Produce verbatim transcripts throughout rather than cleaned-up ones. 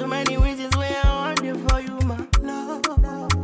So many reasons why I want it for you, my love.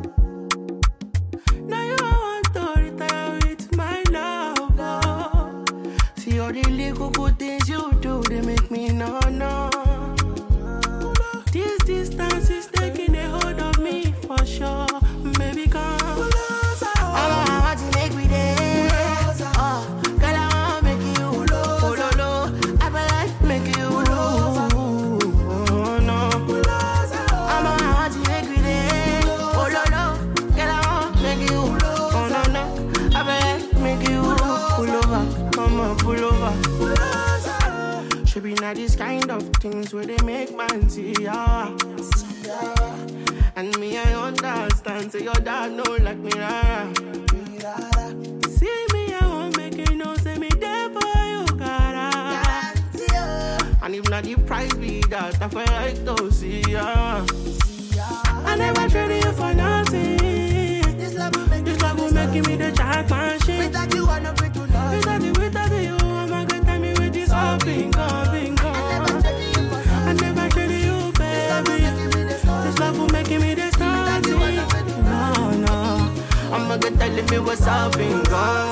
Now you want to retire with my love. Oh. See all the little good things you do, they make me no, no. This distance is taking a hold of me for sure. Baby, come. I want to make me there. Oh, girl, I want to make you. Oh, no, no. I feel like make you. Oh, no. I want to make me there. Oh, no, no. Girl, I want to make you. Oh, no, no. I feel like make you. Pull over. Come on, pull over. Should be not this kind of things where they make man see ya. And me, I understand. Say your dad know like me, rara. See me, I won't make it no. Say me there for you, cara. And if not the price be that, I feel like to see ya. I never traded you for nothing. This love will make, this love will make me the jack machine. Without you, I'm not free to love. Without you, without you, I'm not gonna tell me with this all bingo, bingo. I never traded you, baby. This love will make me the star. No, no. I'm gonna tell me what's up, bingo.